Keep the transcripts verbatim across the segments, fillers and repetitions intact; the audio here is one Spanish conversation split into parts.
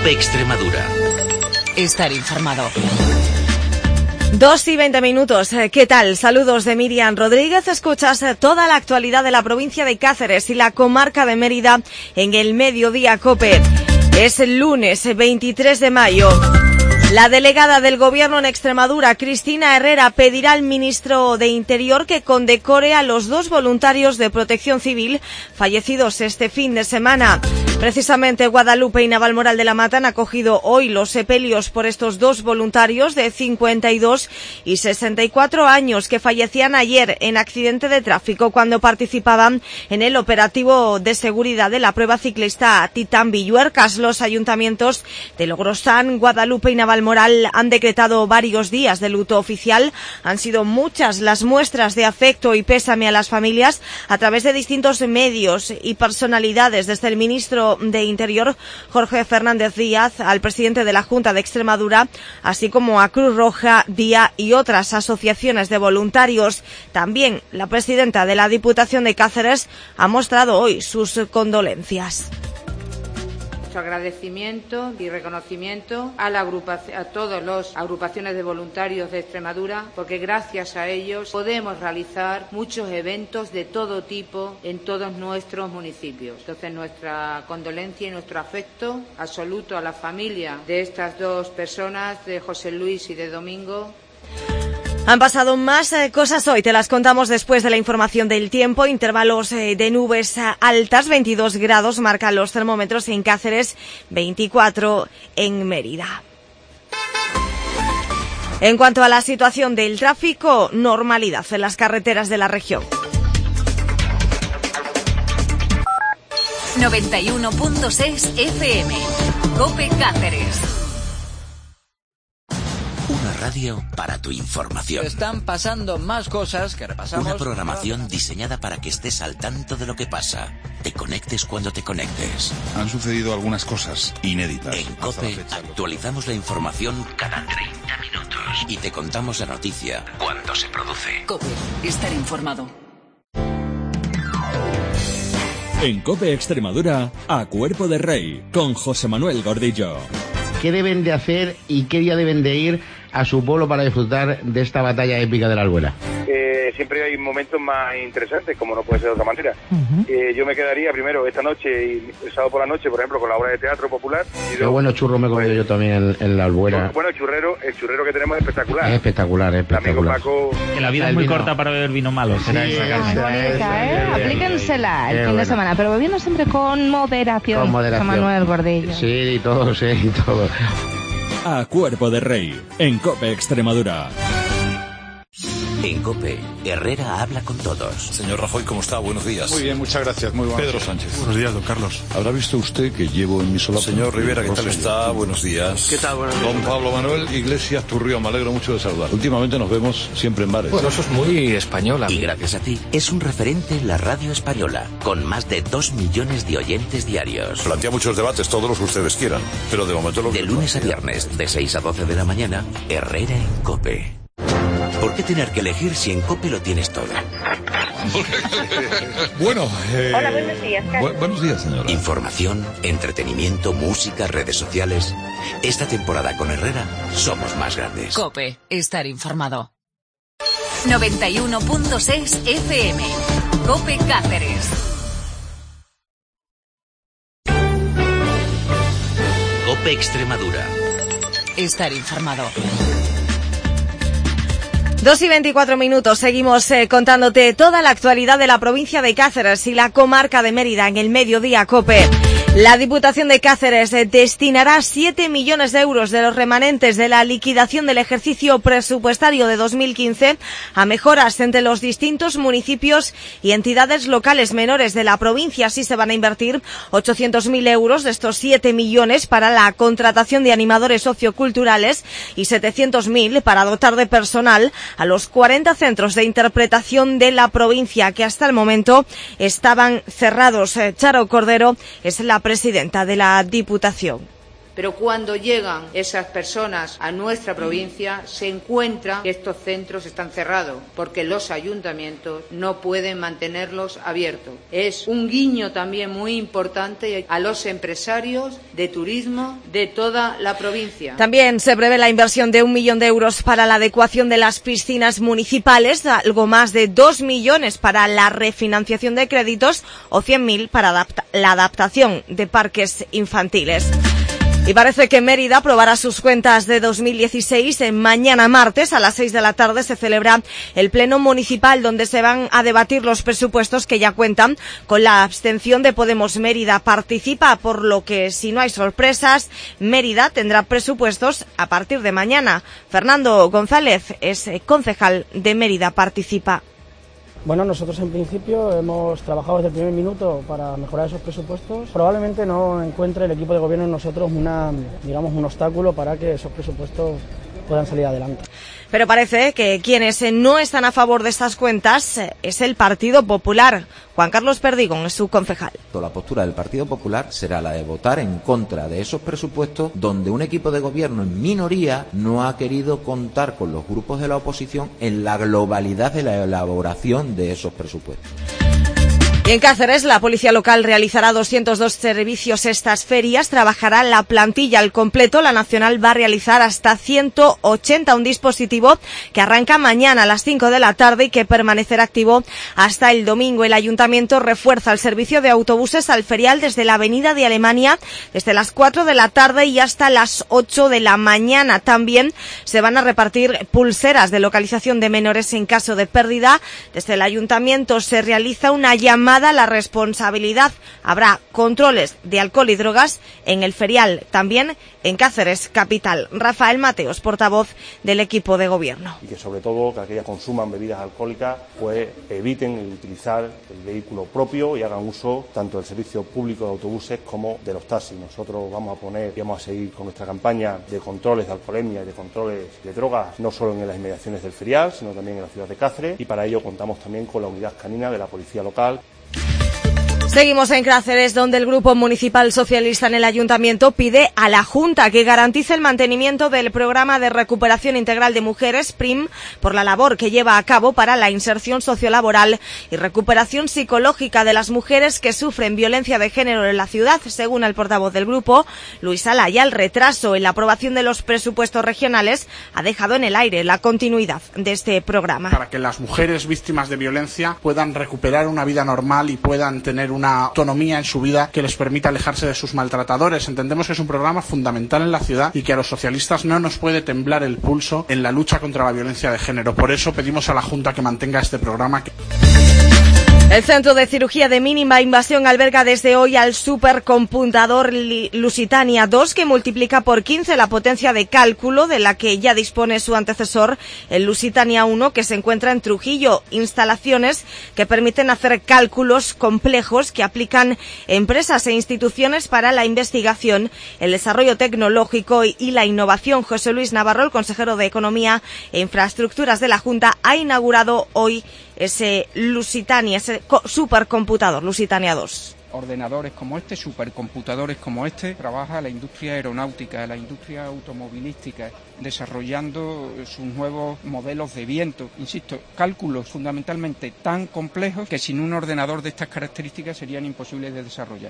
COPE Extremadura. Estar informado. Dos y veinte minutos. ¿Qué tal? Saludos de Miriam Rodríguez. Escuchas toda la actualidad de la provincia de Cáceres y la comarca de Mérida en el Mediodía COPE. Es el lunes veintitrés de mayo. La delegada del Gobierno en Extremadura, Cristina Herrera, pedirá al ministro de Interior que condecore a los dos voluntarios de Protección Civil fallecidos este fin de semana. Precisamente Guadalupe y Navalmoral de la Mata han acogido hoy los sepelios por estos dos voluntarios de cincuenta y dos y sesenta y cuatro años que fallecían ayer en accidente de tráfico cuando participaban en el operativo de seguridad de la prueba ciclista Titán Villuercas. Los ayuntamientos de Logrosán, Guadalupe y Navalmoral Moral han decretado varios días de luto oficial. Han sido muchas las muestras de afecto y pésame a las familias a través de distintos medios y personalidades, desde el ministro de Interior, Jorge Fernández Díaz, al presidente de la Junta de Extremadura, así como a Cruz Roja, Día y otras asociaciones de voluntarios. También la presidenta de la Diputación de Cáceres ha mostrado hoy sus condolencias. Agradecimiento y reconocimiento a, la agrupación, a todas las agrupaciones de voluntarios de Extremadura, porque gracias a ellos podemos realizar muchos eventos de todo tipo en todos nuestros municipios. Entonces, nuestra condolencia y nuestro afecto absoluto a la familia de estas dos personas, de José Luis y de Domingo. Han pasado más eh, cosas hoy, te las contamos después de la información del tiempo. Intervalos eh, de nubes altas, veintidós grados marcan los termómetros en Cáceres, veinticuatro en Mérida. En cuanto a la situación del tráfico, normalidad en las carreteras de la región. noventa y uno punto seis F M, COPE Cáceres. Una radio para tu información. Están pasando más cosas que repasamos. Una programación diseñada para que estés al tanto de lo que pasa. Te conectes cuando te conectes. Han sucedido algunas cosas inéditas. En COPE actualizamos la información cada treinta minutos y te contamos la noticia cuando se produce. COPE, estar informado. En COPE Extremadura, a Cuerpo de Rey, con José Manuel Gordillo. ¿Qué deben de hacer y qué día deben de ir a su pueblo para disfrutar de esta batalla épica de la Albuera? Eh, siempre hay momentos más interesantes, como no puede ser de otra manera. Uh-huh. Eh, yo me quedaría primero esta noche y el sábado por la noche, por ejemplo, con la obra de teatro popular. Y qué luego, bueno churro me he comido pues, yo también en, en la Albuera. Bueno, el churrero, el churrero que tenemos es espectacular. Es espectacular, es espectacular. Paco, que la vida es muy vino. corta para beber vino malo. Sí, será esa bonita, ¿eh? Aplíquensela el fin bueno. de semana, pero bebiendo siempre con moderación. Con moderación. José Manuel Gordillo. Sí, y todo, sí, y todo. A Cuerpo de Rey, en COPE Extremadura. En COPE, Herrera habla con todos. Señor Rajoy, ¿cómo está? Buenos días. Muy bien, muchas gracias. Muy buenos Pedro días. Sánchez. Buenos días, don Carlos. ¿Habrá visto usted que llevo en mi solapa? Señor Rivera, ¿qué tal está? Buenos días. ¿Qué tal? Buenos días. Don Pablo Manuel Iglesias Turrión, me alegro mucho de saludar. Últimamente nos vemos siempre en bares. Bueno, eso es muy española. Y gracias a ti, es un referente en la radio española, con más de dos millones de oyentes diarios. Plantea muchos debates, todos los que ustedes quieran, pero de momento lo que... De lunes a viernes, de seis a doce de la mañana, Herrera en COPE. ¿Por qué tener que elegir si en COPE lo tienes todo? Bueno, eh... Hola, buenos días, Carlos. Bu- buenos días, señora. Información, entretenimiento, música, redes sociales. Esta temporada con Herrera somos más grandes. COPE, estar informado. noventa y uno punto seis F M, COPE Cáceres. COPE Extremadura. Estar informado. Dos y veinticuatro minutos, seguimos eh, contándote toda la actualidad de la provincia de Cáceres y la comarca de Mérida en el Mediodía COPE. La Diputación de Cáceres eh, destinará siete millones de euros de los remanentes de la liquidación del ejercicio presupuestario de dos mil quince a mejoras entre los distintos municipios y entidades locales menores de la provincia. Así se van a invertir ochocientos mil euros de estos siete millones para la contratación de animadores socioculturales y setecientos mil para dotar de personal a los cuarenta centros de interpretación de la provincia que hasta el momento estaban cerrados. Charo Cordero es la presidenta de la Diputación. Pero cuando llegan esas personas a nuestra provincia, se encuentra que estos centros están cerrados, porque los ayuntamientos no pueden mantenerlos abiertos. Es un guiño también muy importante a los empresarios de turismo de toda la provincia. También se prevé la inversión de un millón de euros para la adecuación de las piscinas municipales, algo más de dos millones para la refinanciación de créditos o cien mil para adapta- la adaptación de parques infantiles. Y parece que Mérida aprobará sus cuentas de dos mil dieciséis. Mañana martes a las seis de la tarde se celebra el pleno municipal donde se van a debatir los presupuestos que ya cuentan con la abstención de Podemos. Mérida participa, por lo que si no hay sorpresas, Mérida tendrá presupuestos a partir de mañana. Fernando González es concejal de Mérida Participa. Bueno, nosotros en principio hemos trabajado desde el primer minuto para mejorar esos presupuestos. Probablemente no encuentre el equipo de gobierno en nosotros una, digamos, un obstáculo para que esos presupuestos puedan salir adelante. Pero parece que quienes no están a favor de estas cuentas es el Partido Popular. Juan Carlos Perdigón es su concejal. La postura del Partido Popular será la de votar en contra de esos presupuestos donde un equipo de gobierno en minoría no ha querido contar con los grupos de la oposición en la globalidad de la elaboración de esos presupuestos. Y en Cáceres, la policía local realizará doscientos dos servicios estas ferias, trabajará la plantilla al completo. La nacional va a realizar hasta ciento ochenta, un dispositivo que arranca mañana a las cinco de la tarde y que permanecerá activo hasta el domingo. El ayuntamiento refuerza el servicio de autobuses al ferial desde la avenida de Alemania, desde las cuatro de la tarde y hasta las ocho de la mañana. También se van a repartir pulseras de localización de menores en caso de pérdida. Desde el ayuntamiento se realiza una llamada a la responsabilidad. Habrá controles de alcohol y drogas en el ferial, también en Cáceres capital. Rafael Mateos, portavoz del equipo de gobierno. Y que sobre todo que aquellas consuman bebidas alcohólicas pues eviten utilizar el vehículo propio y hagan uso tanto del servicio público de autobuses como de los taxis. Nosotros vamos a poner y vamos a seguir con nuestra campaña de controles de alcoholemia y de controles de drogas, no solo en las inmediaciones del ferial, sino también en la ciudad de Cáceres, y para ello contamos también con la unidad canina de la policía local. Seguimos en Cáceres, donde el Grupo Municipal Socialista en el Ayuntamiento pide a la Junta que garantice el mantenimiento del Programa de Recuperación Integral de Mujeres, P R I M, por la labor que lleva a cabo para la inserción sociolaboral y recuperación psicológica de las mujeres que sufren violencia de género en la ciudad. Según el portavoz del grupo, Luis Alaya, el retraso en la aprobación de los presupuestos regionales ha dejado en el aire la continuidad de este programa. Para que las mujeres víctimas de violencia puedan recuperar una vida normal y puedan tener una autonomía en su vida que les permita alejarse de sus maltratadores. Entendemos que es un programa fundamental en la ciudad y que a los socialistas no nos puede temblar el pulso en la lucha contra la violencia de género. Por eso pedimos a la Junta que mantenga este programa. El Centro de Cirugía de Mínima Invasión alberga desde hoy al supercomputador Lusitania dos, que multiplica por quince la potencia de cálculo de la que ya dispone su antecesor, el Lusitania uno, que se encuentra en Trujillo. Instalaciones que permiten hacer cálculos complejos que aplican empresas e instituciones para la investigación, el desarrollo tecnológico y la innovación. José Luis Navarro, el consejero de Economía e Infraestructuras de la Junta, ha inaugurado hoy ese Lusitania, ese supercomputador Lusitania dos. Ordenadores como este, supercomputadores como este, trabaja la industria aeronáutica, la industria automovilística, desarrollando sus nuevos modelos de viento. Insisto, cálculos fundamentalmente tan complejos que sin un ordenador de estas características serían imposibles de desarrollar.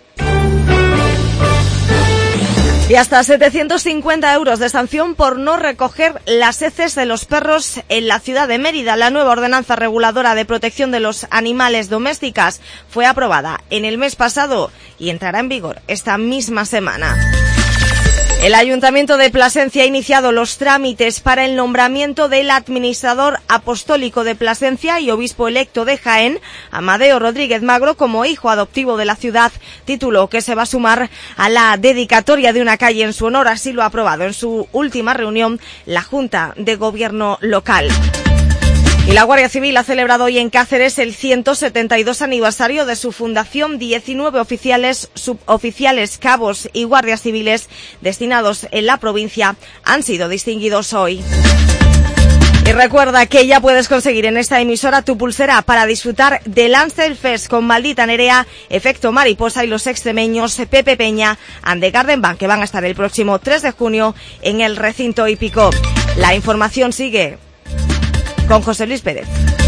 Y hasta setecientos cincuenta euros de sanción por no recoger las heces de los perros en la ciudad de Mérida. La nueva ordenanza reguladora de protección de los animales domésticas fue aprobada en el mes pasado y entrará en vigor esta misma semana. El Ayuntamiento de Plasencia ha iniciado los trámites para el nombramiento del administrador apostólico de Plasencia y obispo electo de Jaén, Amadeo Rodríguez Magro, como hijo adoptivo de la ciudad, título que se va a sumar a la dedicatoria de una calle en su honor. Así lo ha aprobado en su última reunión la Junta de Gobierno local. Y la Guardia Civil ha celebrado hoy en Cáceres el ciento setenta y dos aniversario de su fundación. diecinueve oficiales, suboficiales, cabos y guardias civiles destinados en la provincia han sido distinguidos hoy. Y recuerda que ya puedes conseguir en esta emisora tu pulsera para disfrutar del Amstel Fest con Maldita Nerea, Efecto Mariposa y los extremeños Pepe Peña and the Garden Band, que van a estar el próximo tres de junio en el recinto hípico. La información sigue con José Luis Pérez.